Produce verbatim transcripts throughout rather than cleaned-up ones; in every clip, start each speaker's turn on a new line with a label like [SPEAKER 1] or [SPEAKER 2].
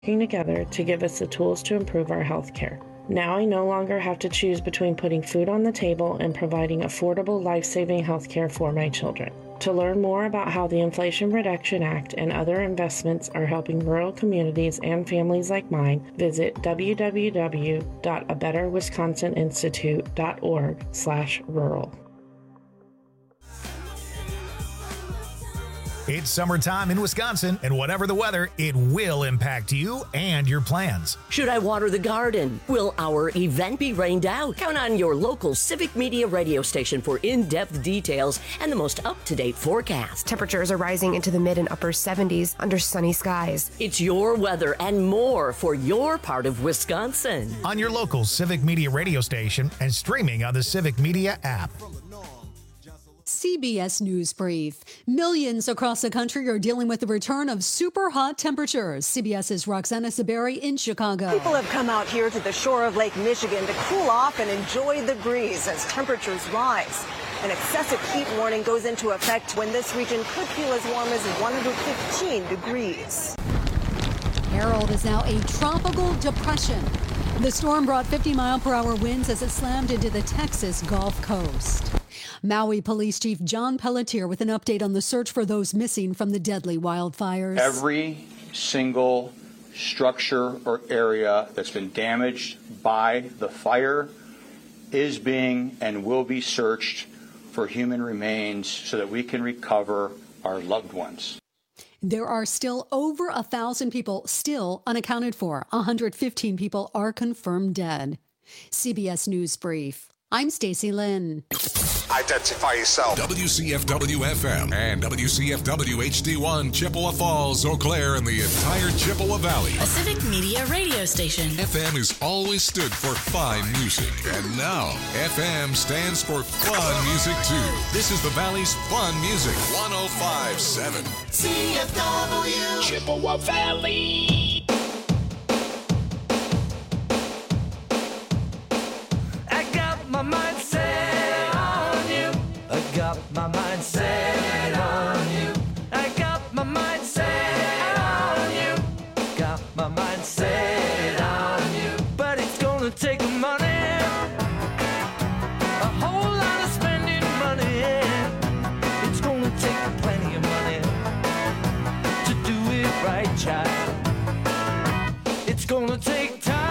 [SPEAKER 1] working together to give us the tools to improve our health care. Now I no longer have to choose between putting food on the table and providing affordable, life-saving health care for my children. To learn more about how the Inflation Reduction Act and other investments are helping rural communities and families like mine, visit w w w dot a better wisconsin institute dot org slash rural.
[SPEAKER 2] It's summertime in Wisconsin, and whatever the weather, it will impact you and your plans.
[SPEAKER 3] Should I water the garden? Will our event be rained out? Count on your local Civic Media radio station for in-depth details and the most up-to-date forecast.
[SPEAKER 4] Temperatures are rising into the mid and upper seventies under sunny skies.
[SPEAKER 3] It's your weather and more for your part of Wisconsin.
[SPEAKER 2] On your local Civic Media radio station and streaming on the Civic Media app.
[SPEAKER 5] C B S News Brief. Millions across the country are dealing with the return of super hot temperatures. CBS's Roxana Saberi in Chicago.
[SPEAKER 6] People have come out here to the shore of Lake Michigan to cool off and enjoy the breeze as temperatures rise. An excessive heat warning goes into effect when this region could feel as warm as one hundred fifteen degrees.
[SPEAKER 5] Harold is now a tropical depression. The storm brought fifty mile per hour winds as it slammed into the Texas Gulf Coast. Maui Police Chief John Pelletier with an update on the search for those missing from the deadly wildfires.
[SPEAKER 7] Every single structure or area that's been damaged by the fire is being and will be searched for human remains so that we can recover our loved ones.
[SPEAKER 5] There are still over a thousand people still unaccounted for. one hundred fifteen people are confirmed dead. C B S News Brief. I'm Stacey Lynn.
[SPEAKER 8] Identify yourself.
[SPEAKER 9] W C F W F M and W C F W H D one, Chippewa Falls, Eau Claire, and the entire Chippewa Valley.
[SPEAKER 10] A Civic Media radio station.
[SPEAKER 9] F M has always stood for fine music, and now F M stands for fun music too. This is the Valley's fun music. one oh five point seven
[SPEAKER 11] C F W Chippewa Valley.
[SPEAKER 12] I got my mind set on you. I got my mind set on you. I got my mind set on you. Got my mind set on you. But it's gonna take money. A whole lot of spending money. It's gonna take plenty of money to do it right, child. It's gonna take time.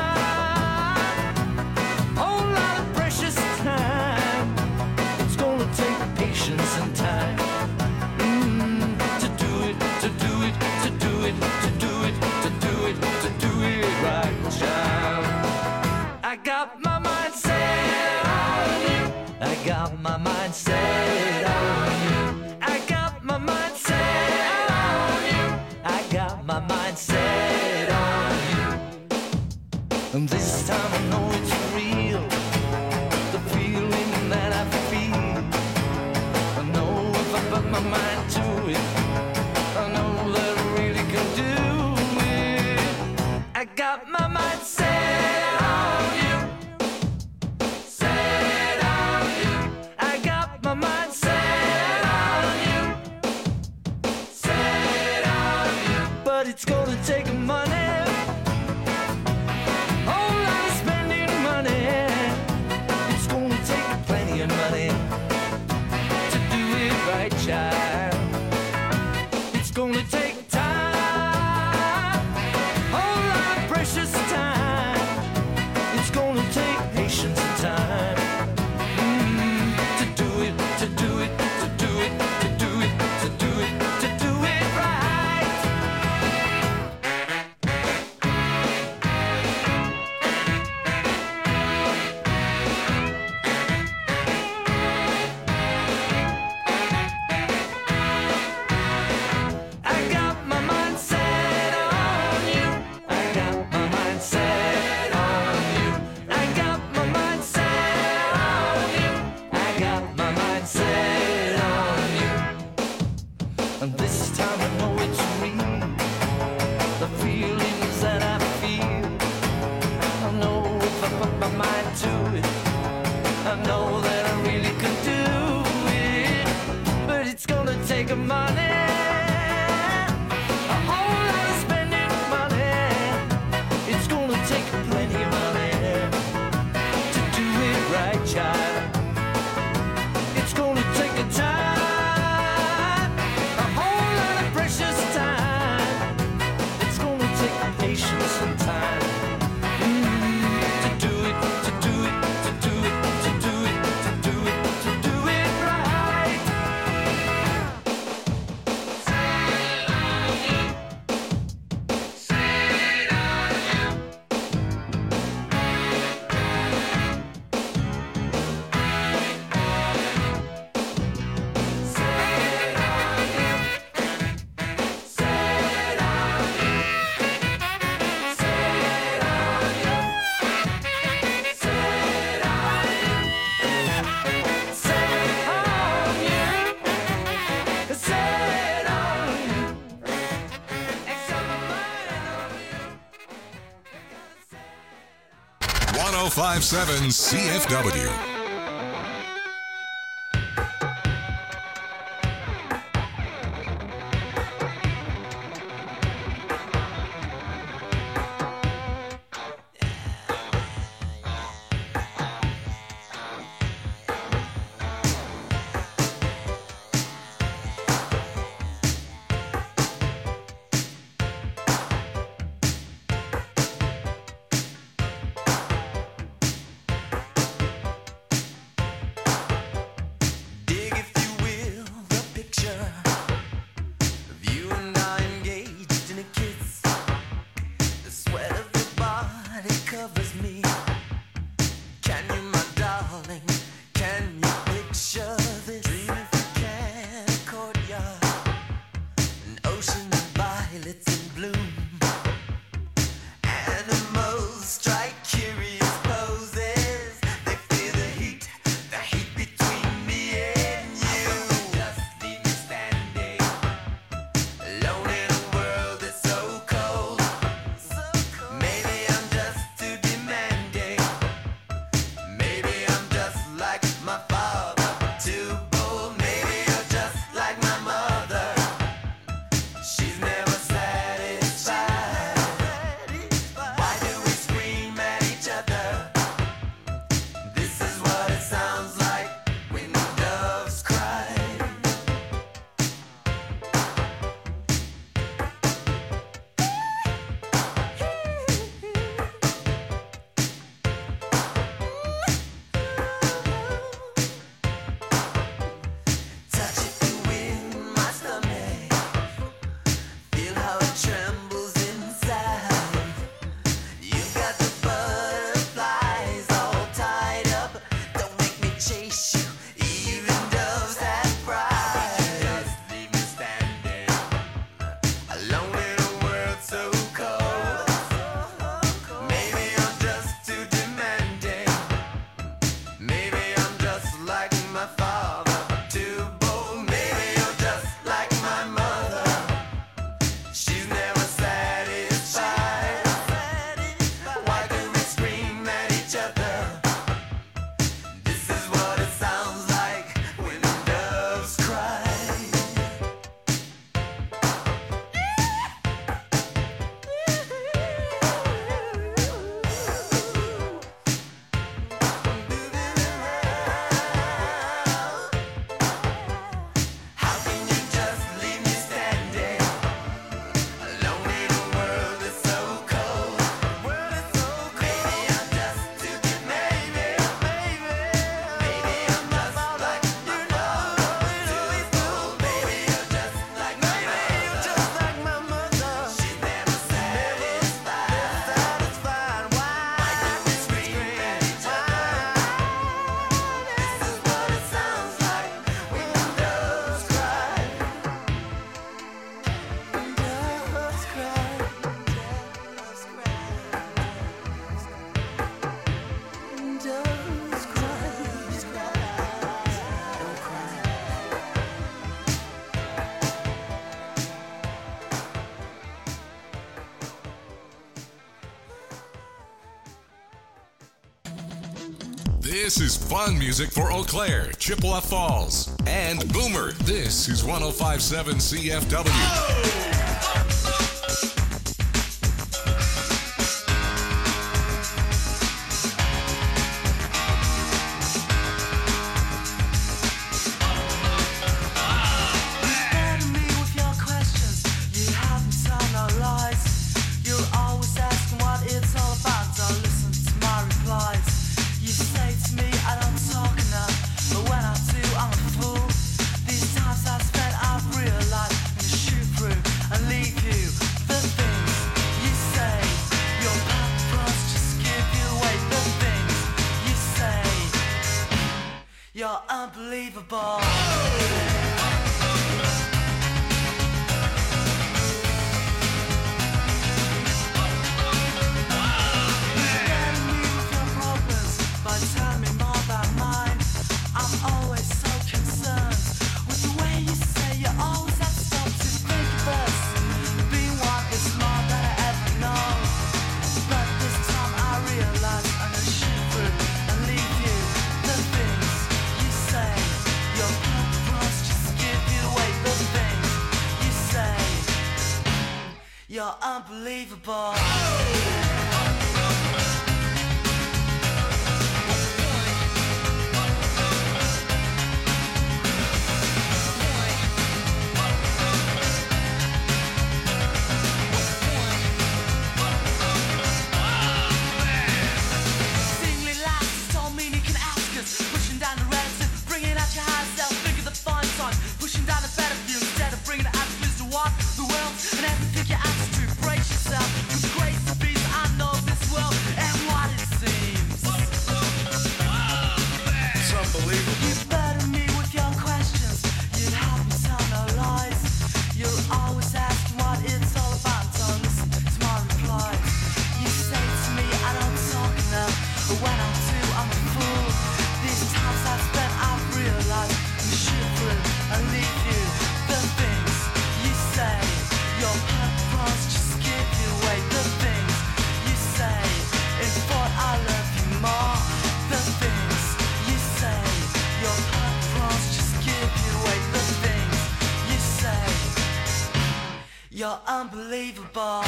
[SPEAKER 12] Patience and time mm, to do it, to do it, to do it, to do it, to do it, to do it right, child. I got my mind set on you. I got my mind set on you. I got my mind set on you. I got my mind set on you. And this time I know it's real. The feeling that I feel. Put my mind to it. I know that I really can do it. I got my mind set on you. Set on you. I got my mind set on you. Set on you. But it's gonna take money. Whole lot of spending money. It's gonna take plenty of money. Right, child. It's gonna take time, whole lot of precious time.
[SPEAKER 9] one oh five point seven C F W. This is fun music for Eau Claire, Chippewa Falls, and Boomer. This is one oh five point seven C F W. Oh!
[SPEAKER 13] You're unbelievable. But this time I realize I'm unbelievable. You're unbelievable.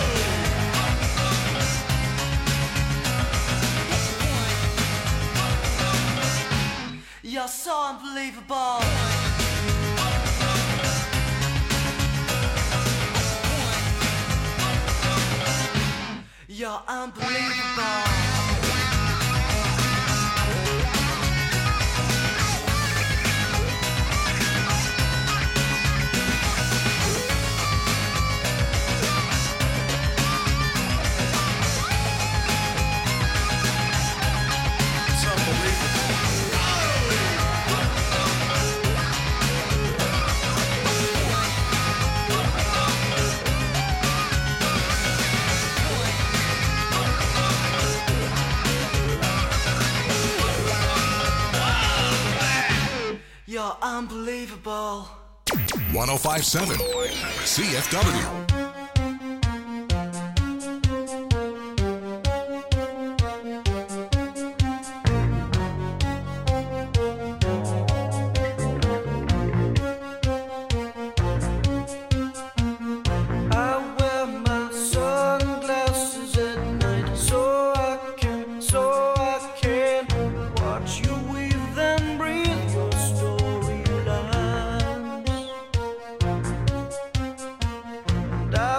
[SPEAKER 13] You're so unbelievable. You're unbelievable. You're unbelievable.
[SPEAKER 9] one oh five point seven C F W.
[SPEAKER 14] Die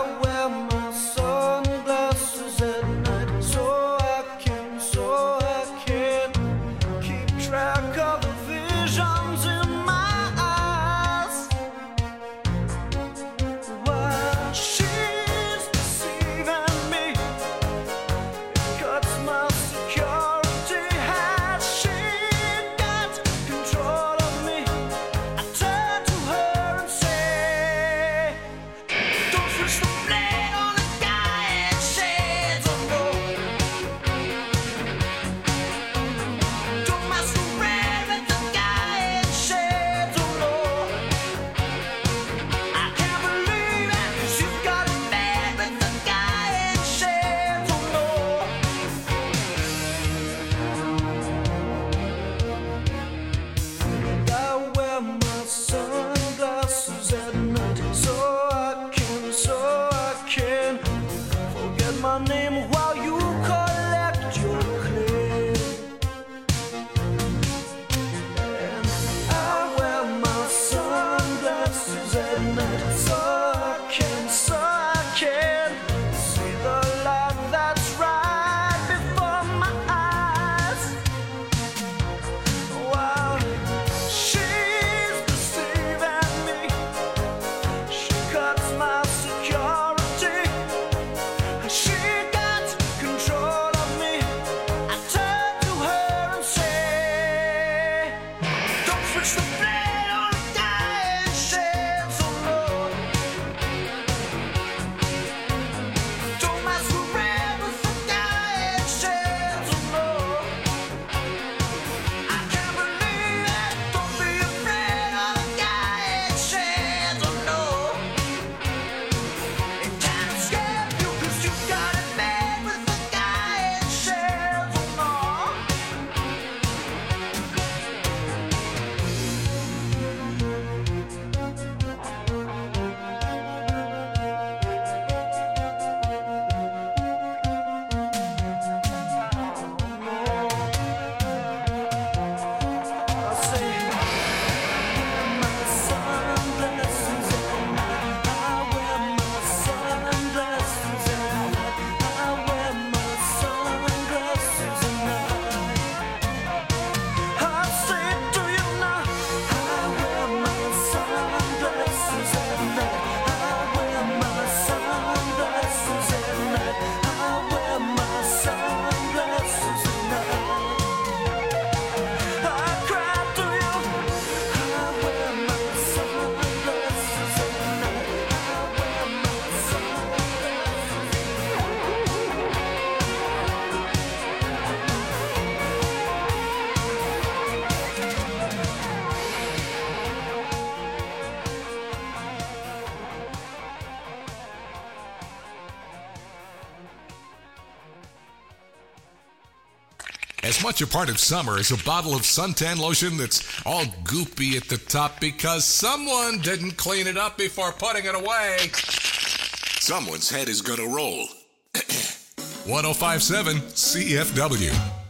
[SPEAKER 9] as much a part of summer as a bottle of suntan lotion that's all goopy at the top because someone didn't clean it up before putting it away. Someone's head is gonna roll. one oh five point seven C F W.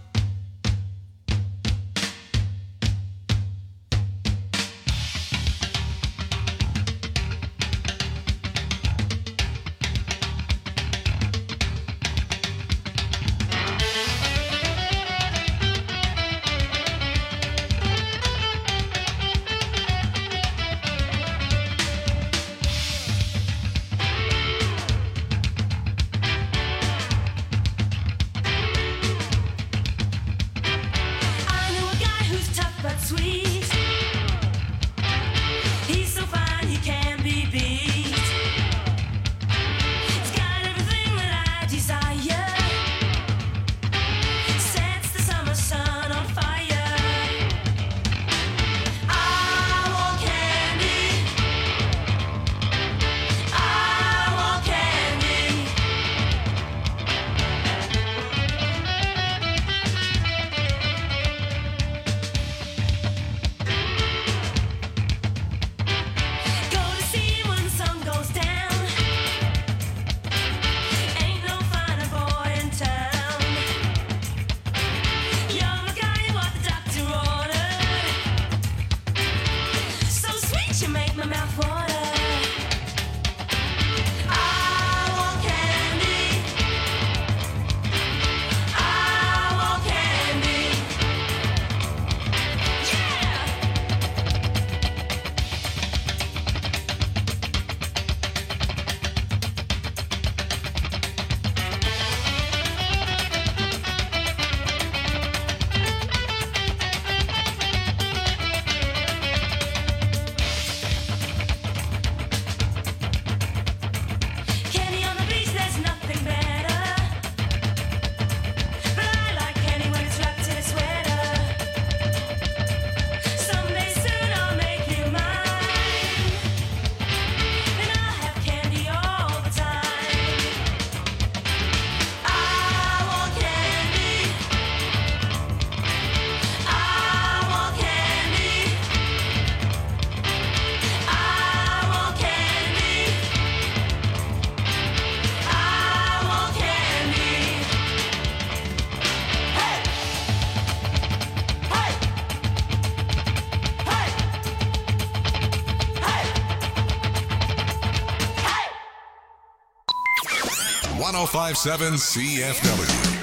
[SPEAKER 9] one oh five point seven C F W.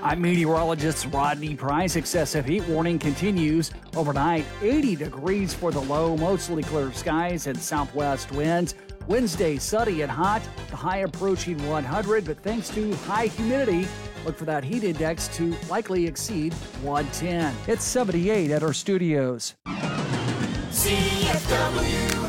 [SPEAKER 14] I'm meteorologist Rodney Price. Excessive heat warning continues overnight. eighty degrees for the low, mostly clear skies and southwest winds. Wednesday, sunny and hot, the high approaching one hundred, but thanks to high humidity, look for that heat index to likely exceed one ten. It's seventy-eight at our studios.
[SPEAKER 11] C F W.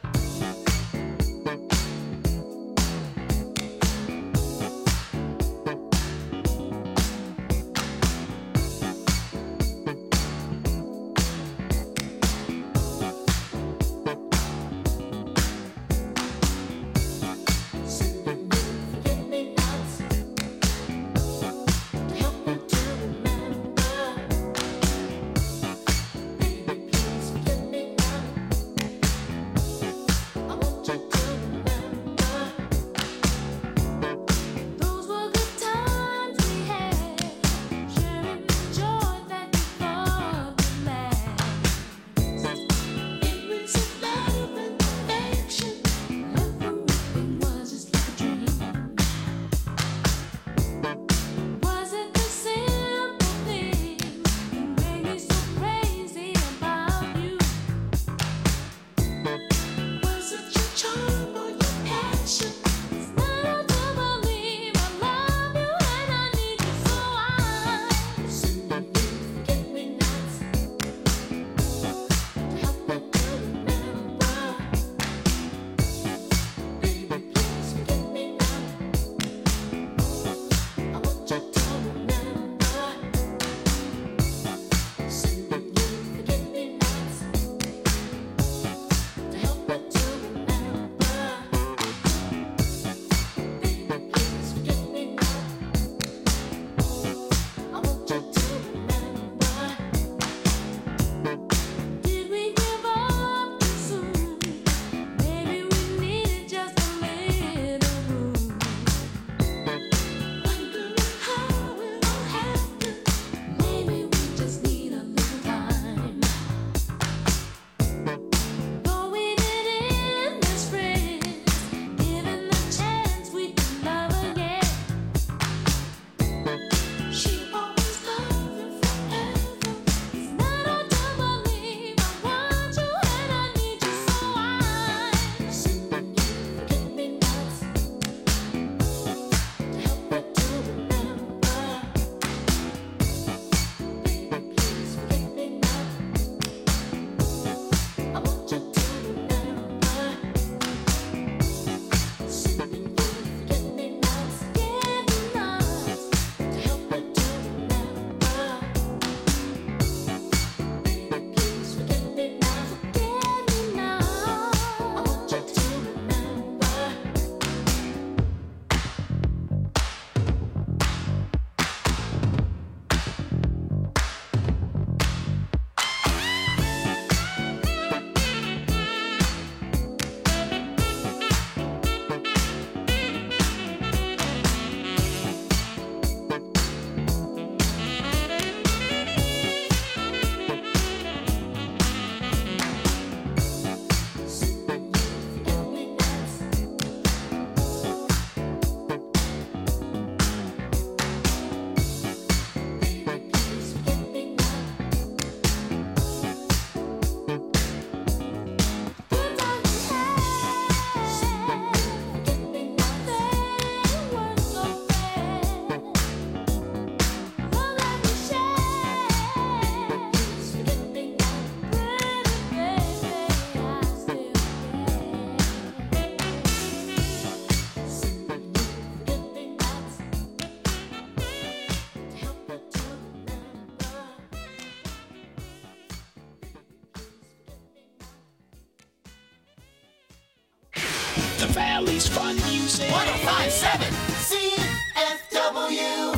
[SPEAKER 15] The Valley's fun music.
[SPEAKER 11] one oh five point seven C F W.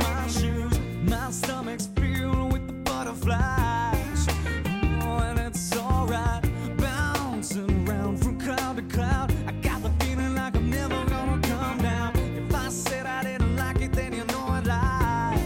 [SPEAKER 12] Stomach's filled with the butterflies. Oh, and it's cloud. I got the feeling like I'm never gonna come down. If I said I didn't like it, then you know I'd lie.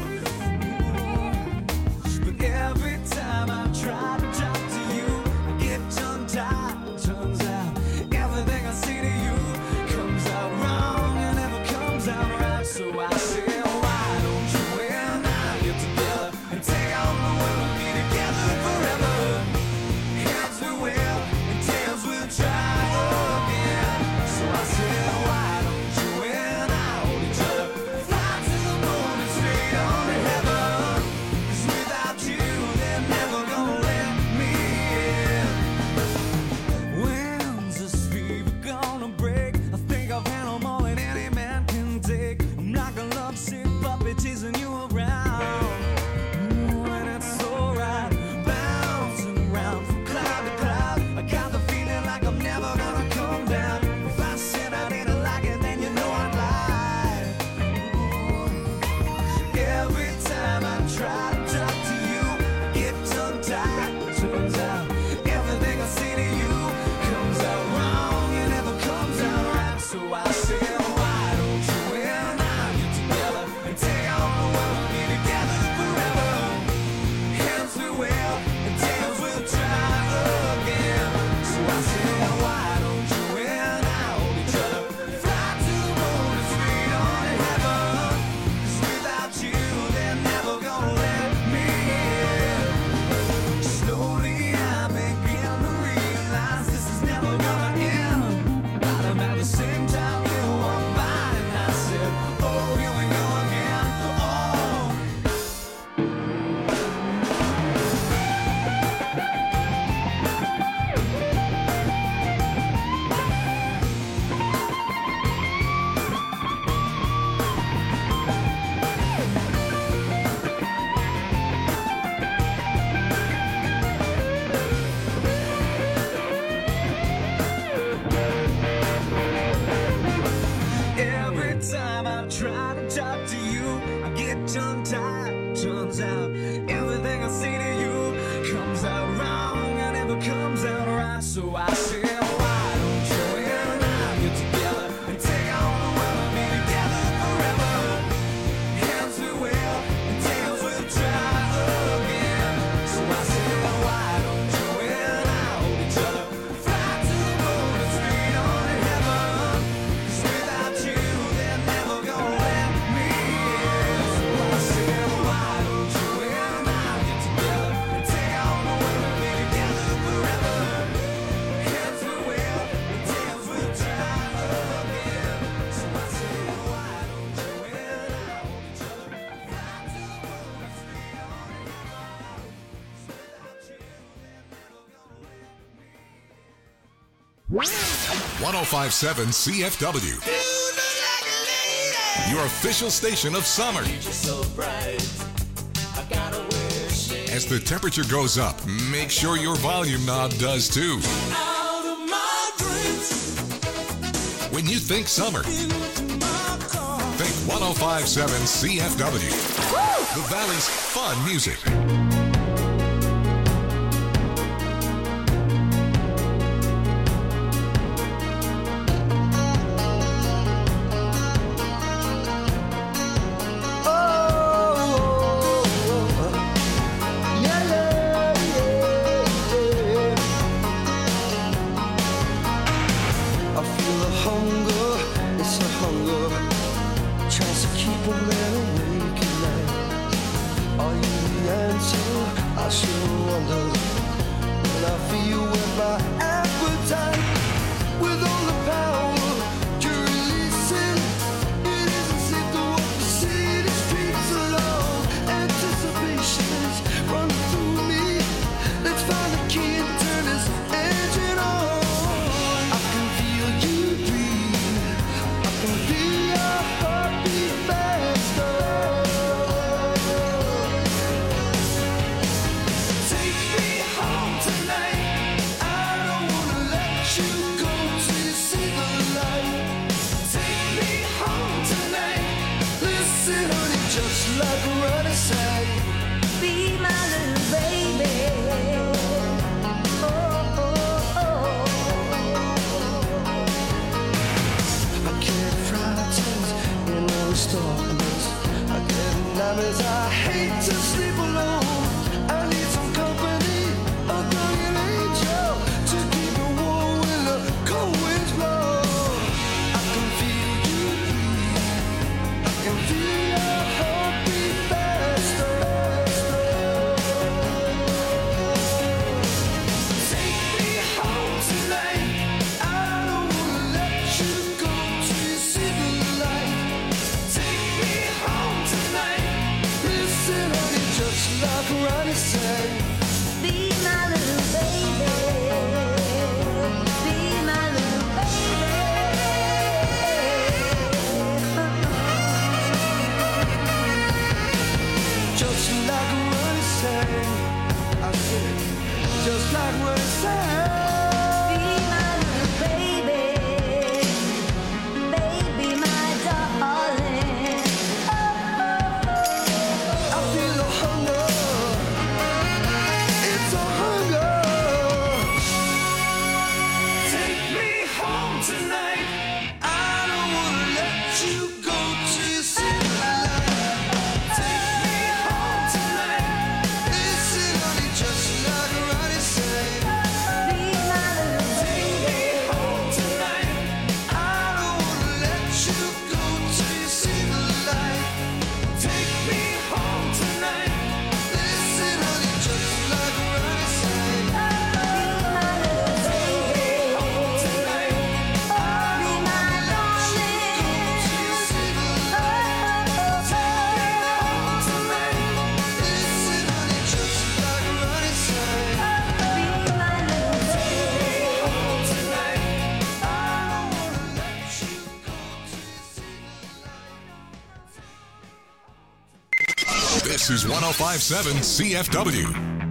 [SPEAKER 12] But every time I try to talk to you, I get tongue-tied. Turns out everything I say to you comes out wrong and never comes out right. So I say, why don't you and I get together and take on the world and be together forever? Heads we will and tails we'll try again. So I said, why don't you and I hold each other, fly to the moon and straight on to heaven? 'Cause without you, they're never gonna let me in. When's this fever gonna break? I think I've handled more than any man can take. I'm like a lovesick puppy teasing you around. Ooh, and it's alright, bouncing around from cloud to cloud. I got the feeling like I'm never gonna come down. If I said I didn't like it, then you know I'd lie. Ooh. Every time I try to talk to you, I get tongue-tied. Turns out everything I say to you comes out wrong and never comes out right. So I say, why don't you and I get together and take on the world and be together forever? Heads we will and tails we'll try again. So I say, why don't you and I hold each other, fly to the moon and straight on to heaven? 'Cause without you, they're never gonna let me in. Slowly I begin to realize this is never gonna end. But I'm at the same time you walk by and I said, oh, here we go again. Oh. Every time I try to talk to you, I get tongue-tied. Turns out everything I say to you comes out wrong and never comes out right. So I say, why don't you and I get together and take on the world and be together forever? Heads we will and tails we'll try again. So I say, why don't you and I hold each other, fly to the moon and straight on to heaven? 'Cause without you, they're never gonna let me in. So I say, why don't you and I get together and take on the world and be together forever? Heads we will and tails we'll try again. So I say, why don't you and I hold each other, fly to the moon and straight on to heaven? 'Cause without you, they're never gonna let me in.
[SPEAKER 9] ten fifty-seven C F W. Your official station of summer. As the temperature goes up, make sure your volume knob does too. When you think summer, think ten fifty-seven C F W. The Valley's fun music.
[SPEAKER 16] I feel the hunger, it's a hunger, tries to keep a man awake at night. Are you the answer? I sure wonder. When I feel with my appetite, with all the power you're releasing, it isn't safe to walk the city streets alone. Anticipation's running through me. Let's find the key and turn this engine on. I can feel you breathe. I can feel your heartbeat faster. Take me home tonight. I don't wanna let you go till you see the light. Take me home tonight. Listen, honey, just like a running side. Be my little baby. Oh, oh, oh. time as I hate to sleep alone. I need some company, a guardian angel to keep me warm when the cold winds blow. I can feel you breathe, I can feel your heartbeat faster. Take me home tonight. I don't wanna let you go till you see the light. Take me home tonight. Listen, honey, just like Ronnie sang.
[SPEAKER 11] Be my little baby. Be my little baby.
[SPEAKER 16] Just like Ronnie sang. I said, just like Ronnie sang.
[SPEAKER 11] Be my little baby. Baby, my darling.
[SPEAKER 16] I feel the hunger. It's a hunger. Take me home tonight. I don't wanna let you go till you see the light. Take me home tonight. Listen, honey, just like Ronnie said.
[SPEAKER 11] Be my little
[SPEAKER 16] Take me home tonight. I don't wanna let you go till you see the light. Take me home tonight. Listen, honey, just like Ronnie said. Take me home tonight. I don't wanna let you go till you see the light. Take me home tonight. Listen, honey, just like Ronnie said.
[SPEAKER 11] Be my little
[SPEAKER 16] Take me home tonight. I don't wanna let you go till you see the light.
[SPEAKER 9] This is one oh five point seven C F W.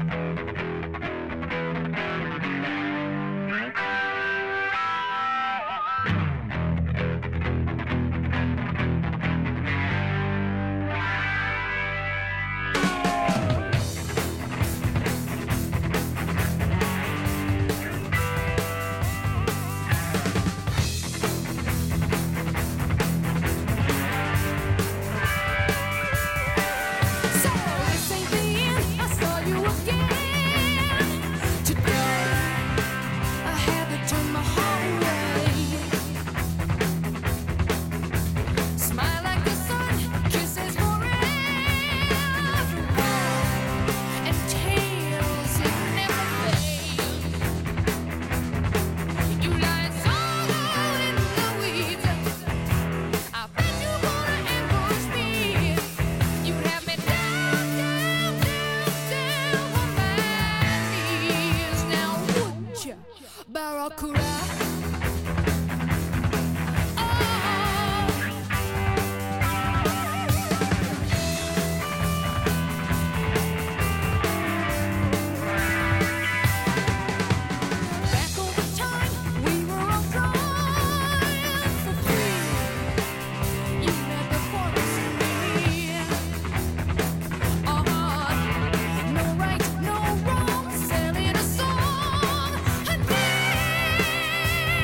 [SPEAKER 11] So this ain't the end. I saw you again today. I had to turn my heart away. Smile like the sun, kisses forever, and tales that never fade. You lie so low in the weeds. I bet you wanna ambush me. You have me down, down, down, down on my knees. Now would you, Barracuda? Back over time, we were all trying for free. You never promised me. Uh-huh. No right, no wrong, selling a song. I need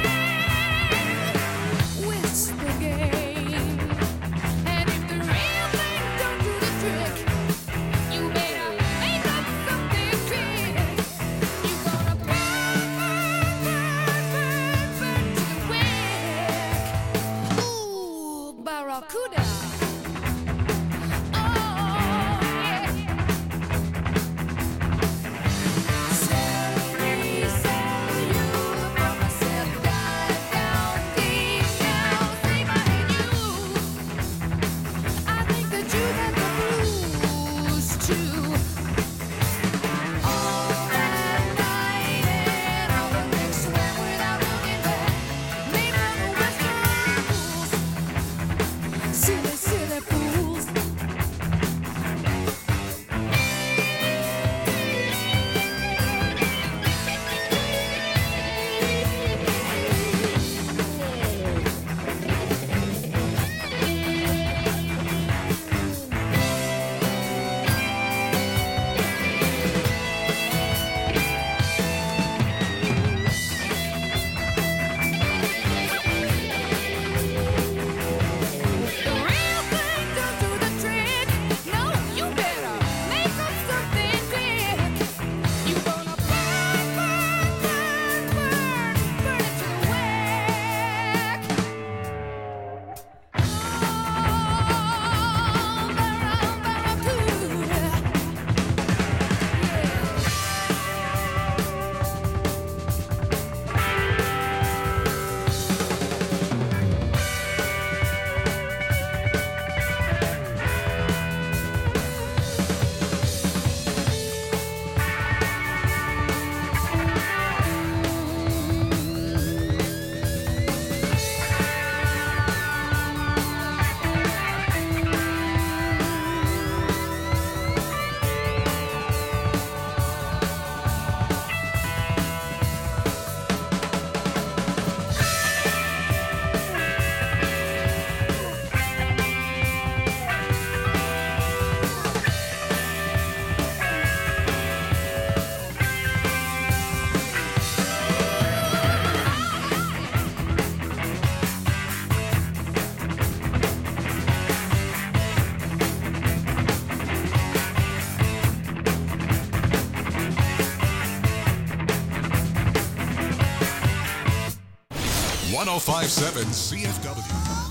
[SPEAKER 9] one oh five point seven C F W.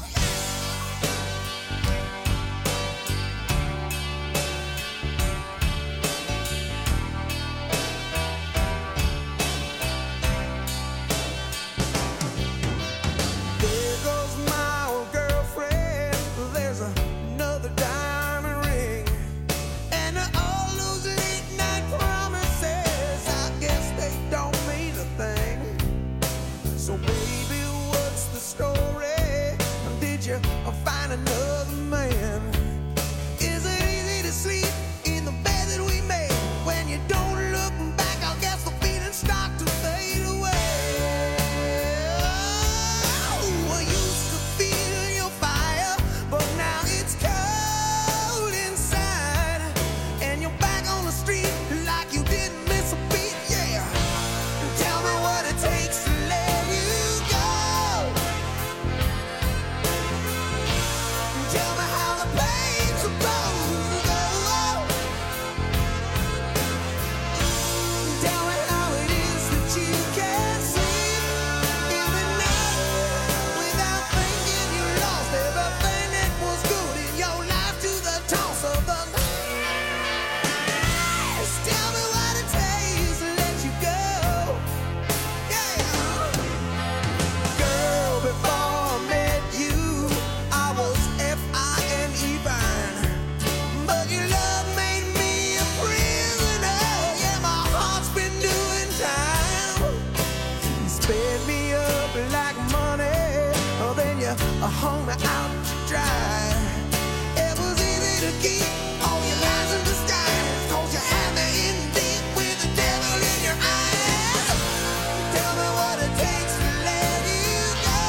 [SPEAKER 16] There goes my old girlfriend. There's another diamond ring. And all those late night promises, I guess they don't mean a thing. So baby, what's the story? Did you find another man? Is it easy to sleep in the bed that we made? When you don't look back, I guess the feelings start to fade away. I used to feel your fire, but now it's cold inside. And you're back on the street like you didn't miss a beat, yeah. Tell me what it takes to let you go. Tell me how the pain's supposed to go. Tell me how it is that you can't sleep in the night without thinking you lost everything that was good in your life to the toss of the ice. Tell me what it takes to let you go. Yeah. Girl, before I met you, I was F I N E fine. But your love made me a prisoner. Yeah, my heart's been doing time. You sped me up like money, oh, then you hung me out to dry. It was easy to keep all your lies in disguise, 'cause you had me in deep with the devil in your eyes. Tell me what it takes to let you go.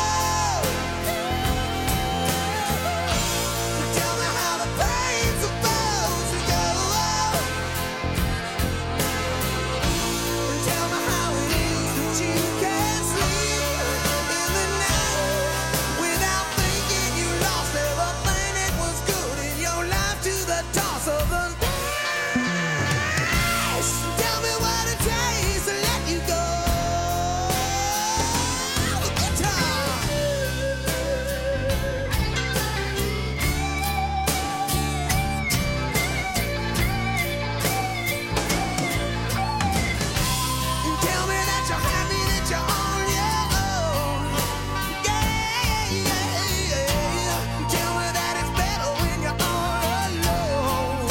[SPEAKER 16] Tell me how the pain's supposed to go. Tell me how it is that you can't sleep in the night without thinking you lost everything that was good in your life to the toss of the ice. Tell me what it takes to let you go. Guitar. Tell me that you're happy, that you're on your own. Yeah, yeah, yeah. Tell me that it's better when you're all alone.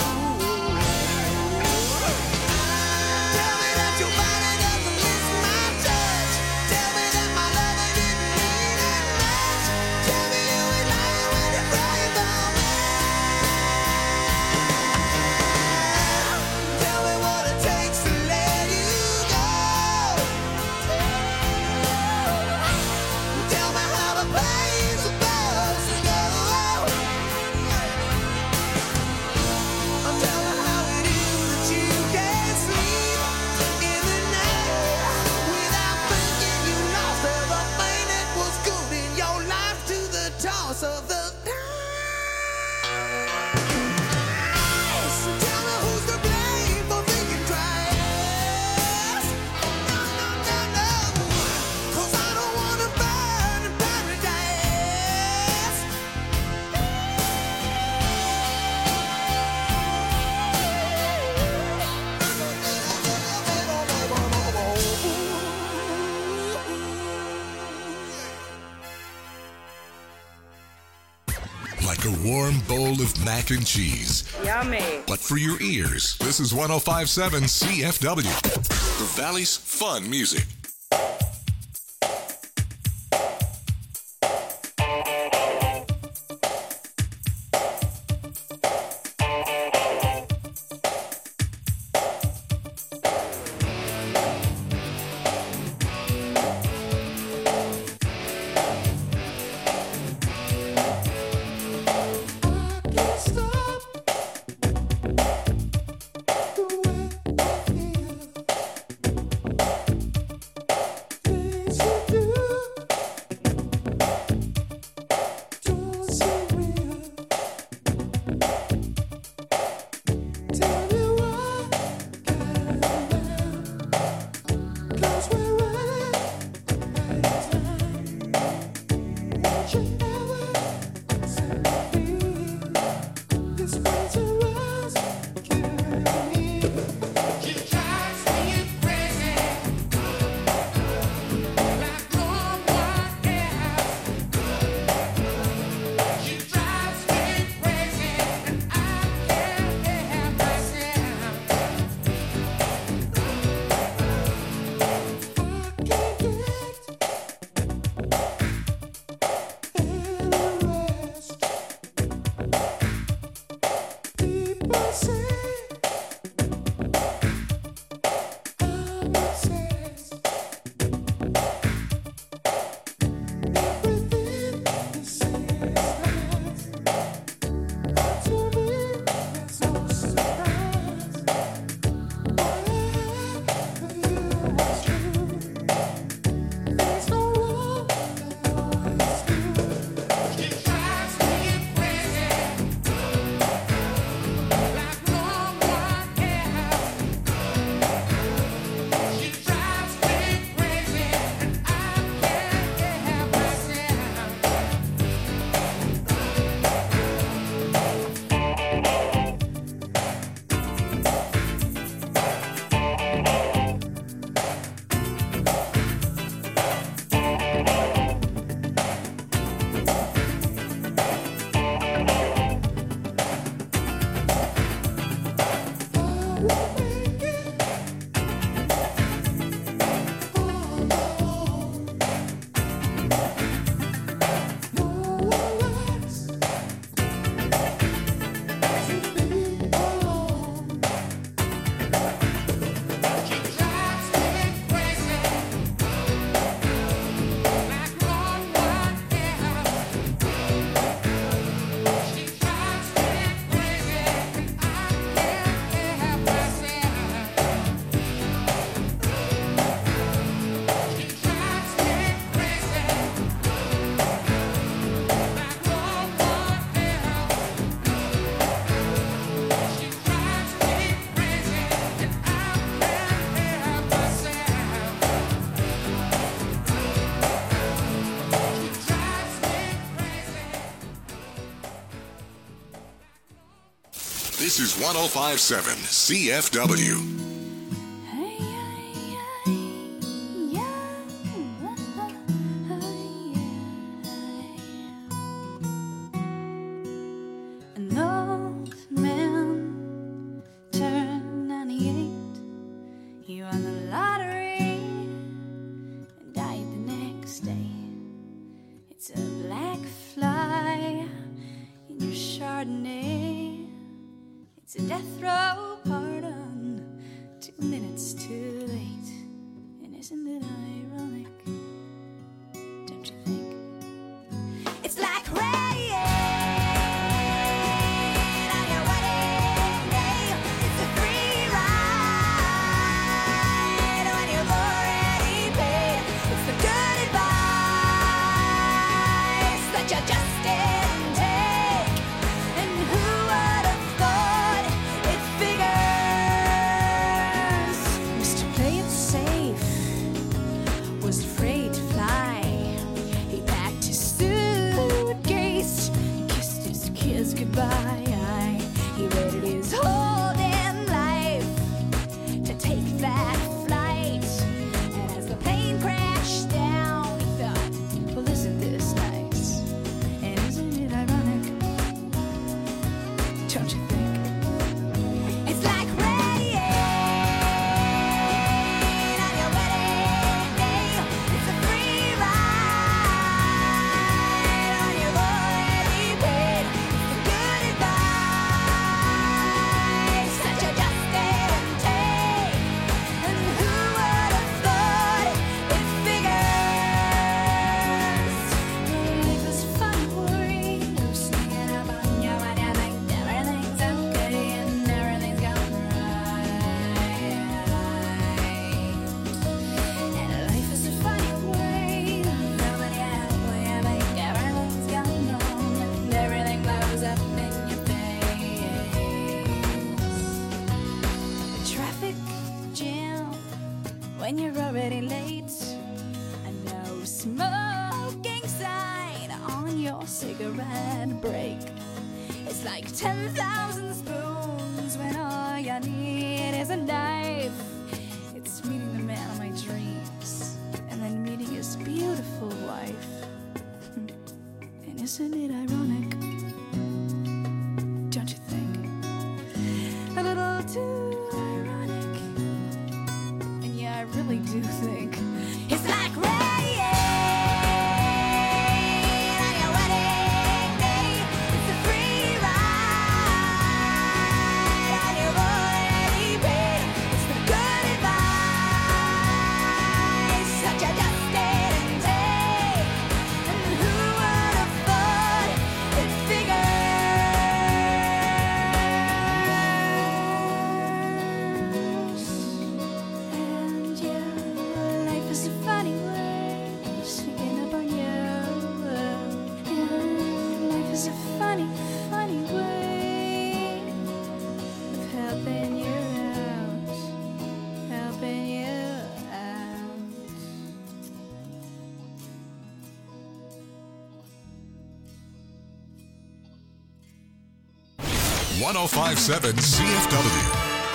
[SPEAKER 16] Tell me that your body doesn't miss my touch. Tell me that my love didn't mean that much. Tell me you ain't lying when you cry about me. Tell me what it takes to let you go. Tell me how the pain's supposed to go. Tell me how it is that you can't sleep in the night without thinking you lost everything that was good in your life to the toss of the ice. Tell me who's to blame for thinking twice. No, no, no, no, 'cause I don't wanna burn in paradise.
[SPEAKER 9] Like a warm bowl of mac and cheese.
[SPEAKER 17] Yummy.
[SPEAKER 9] But for your ears, this is one oh five point seven C F W. The Valley's fun music.
[SPEAKER 16] Stop the way I feel.
[SPEAKER 9] This is one oh five point seven C F W.
[SPEAKER 11] An old man turned ninety-eight. He won the lottery and died the next day. It's a black fly in your Chardonnay. It's a death row pardon, two minutes too late. And isn't it ironic? Don't you think? It's like rain on your wedding day. It's a free ride when you've already paid. It's the good advice that you just didn't take. And who would have thought it figures? Mister Play It Safe was afraid to fly. He packed his suitcase, kissed his kids goodbye. He waited his whole damn life to take that flight. And as the plane crashed down, he thought, well, isn't this nice? And isn't it ironic? Don't you think? It's like rain on your wedding day. It's a free ride when you've already paid. It's the good advice that you just didn't take. And who would have thought it figures? Life is fun, worry. No singing about you and you think everything's okay and everything's going right. And life is a funny way. Nobody has what you think everything's going wrong and everything blows up in your face. A traffic jam when you're already late. A no smoking sign on your cigarette break. It's like ten thousand spoons when all you need is a knife. It's meeting the man of my dreams and then meeting his beautiful wife. Hmm. And isn't it ironic? Don't you think? A little too ironic. And yeah, I really do think it's like rain on your wedding day. It's a free ride when you've already paid. It's the good advice that you just didn't take. And who would have thought it figures? And yeah, life is a funny way of sneaking up on you. And life is a funny, funny way of helping you out, helping you out.
[SPEAKER 9] one oh five point seven C F W.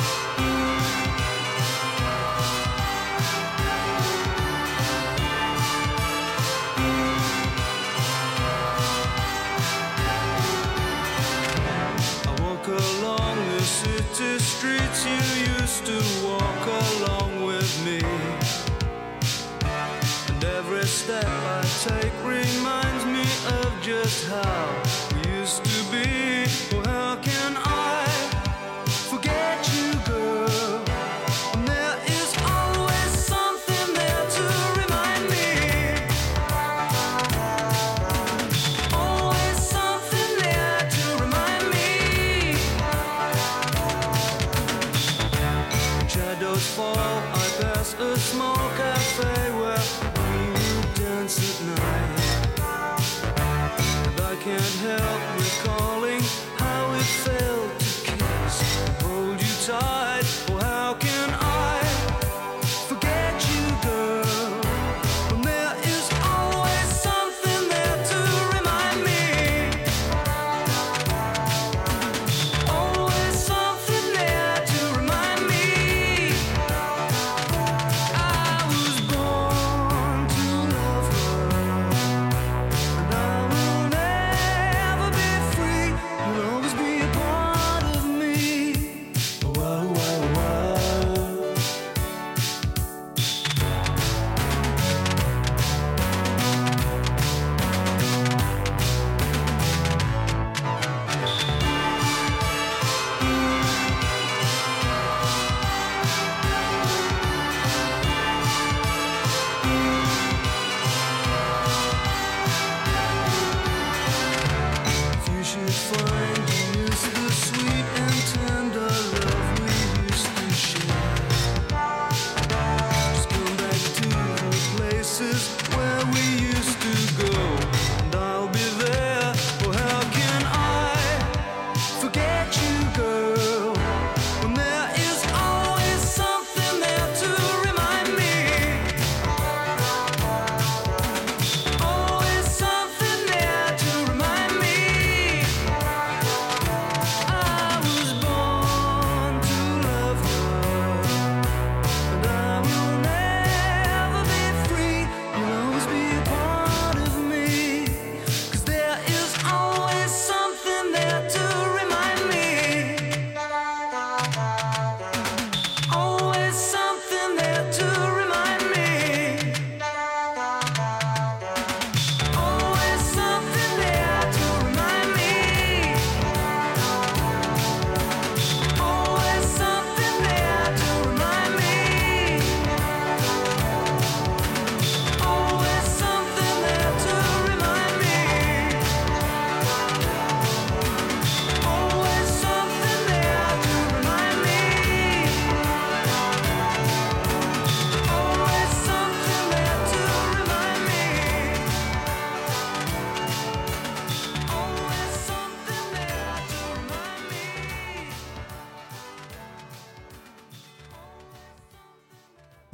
[SPEAKER 16] I walk along the city streets you used to walk along with me. And every step I take reminds me of just how we used to be. Oh, how can I forget you, girl? And there is always something there to remind me. Always something there to remind me. Shadows fall, I pass a small cafe where we dance at night. And I can't help recalling how it felt to kiss and hold you tight. Oh, how can I forget you, girl? When there is always something there to remind me. Always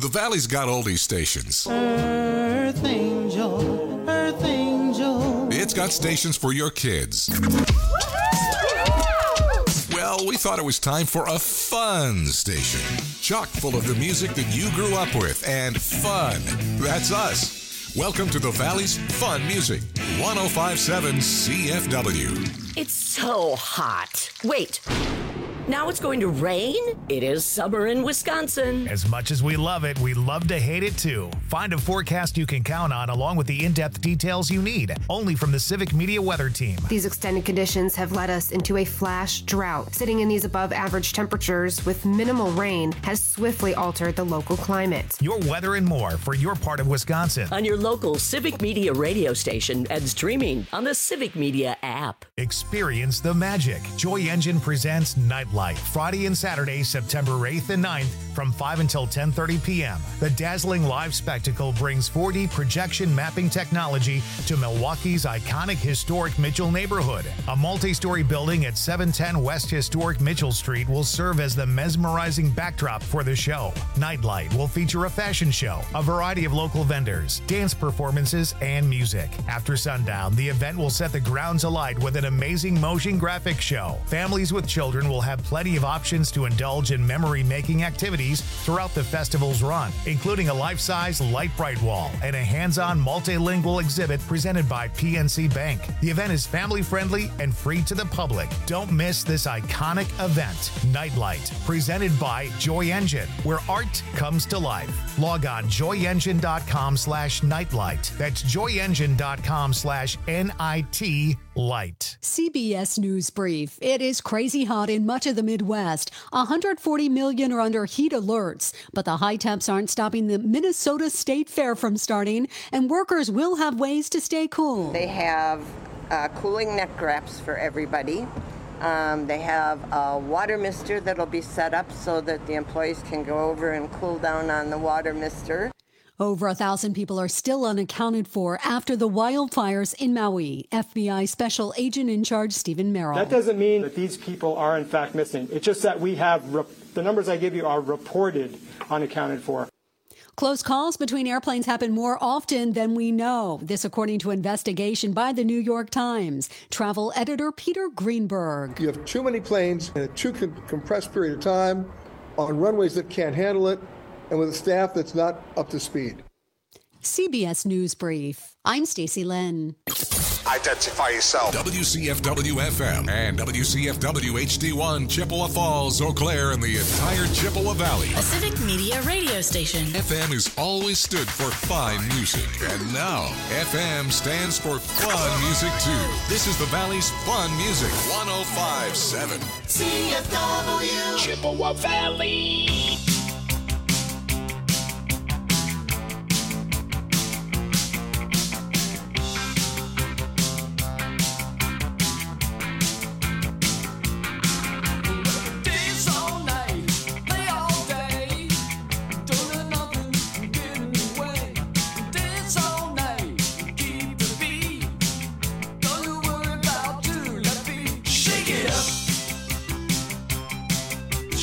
[SPEAKER 9] The Valley's got oldie stations.
[SPEAKER 17] Earth Angel, Earth Angel.
[SPEAKER 9] It's got stations for your kids. Well, we thought it was time for a fun station. Chock full of the music that you grew up with and fun. That's us. Welcome to the Valley's Fun Music. one oh five point seven C F W.
[SPEAKER 3] It's so hot. Wait. Now it's going to rain? It is summer in Wisconsin.
[SPEAKER 2] As much as we love it, we love to hate it too. Find a forecast you can count on along with the in-depth details you need, only from the Civic Media Weather Team.
[SPEAKER 4] These extended conditions have led us into a flash drought. Sitting in these above average temperatures with minimal rain has swiftly altered the local climate.
[SPEAKER 2] Your weather and more for your part of Wisconsin.
[SPEAKER 3] On your local Civic Media radio station and streaming on the Civic Media app.
[SPEAKER 2] Experience the magic. Joy Engine presents Nightlight. Friday and Saturday, September eighth and ninth from five until ten thirty p.m. The dazzling live spectacle brings four D projection mapping technology to Milwaukee's iconic historic Mitchell neighborhood. A multi-story building at seven ten West Historic Mitchell Street will serve as the mesmerizing backdrop for the show. Nightlight will feature a fashion show, a variety of local vendors, dance performances, and music. After sundown, the event will set the grounds alight with an amazing motion graphics show. Families with children will have plenty of options to indulge in memory-making activities throughout the festival's run, including a life-size light bright wall and a hands-on multilingual exhibit presented by P N C Bank. The event is family-friendly and free to the public. Don't miss this iconic event, Nightlight, presented by Joy Engine, where art comes to life. Log on joy engine dot com slash nightlight. That's joy engine dot com slash N I T light.
[SPEAKER 5] C B S News Brief. It is crazy hot in much of the Midwest. one hundred forty million are under heat alerts, but the high temps aren't stopping the Minnesota State Fair from starting, and workers will have ways to stay cool.
[SPEAKER 18] They have uh, cooling neck wraps for everybody. Um, they have a water mister that'll be set up so that the employees can go over and cool down on the water mister.
[SPEAKER 5] Over a thousand people are still unaccounted for after the wildfires in Maui. F B I Special Agent in Charge Stephen Merrill.
[SPEAKER 19] That doesn't mean that these people are in fact missing. It's just that we have, re- the numbers I give you are reported unaccounted for.
[SPEAKER 5] Close calls between airplanes happen more often than we know. This according to investigation by the New York Times. Travel editor Peter Greenberg.
[SPEAKER 20] You have too many planes in a too con- compressed period of time on runways that can't handle it and with a staff that's not up to speed.
[SPEAKER 5] C B S News Brief. I'm Stacey Lynn.
[SPEAKER 8] Identify yourself.
[SPEAKER 9] W C F W F M and W C F W H D one, Chippewa Falls, Eau Claire, and the entire Chippewa Valley.
[SPEAKER 10] A Civic Media radio station.
[SPEAKER 9] F M has always stood for fine music, and now F M stands for fun music too. This is the Valley's Fun Music, one oh five point seven
[SPEAKER 15] C F W Chippewa Valley.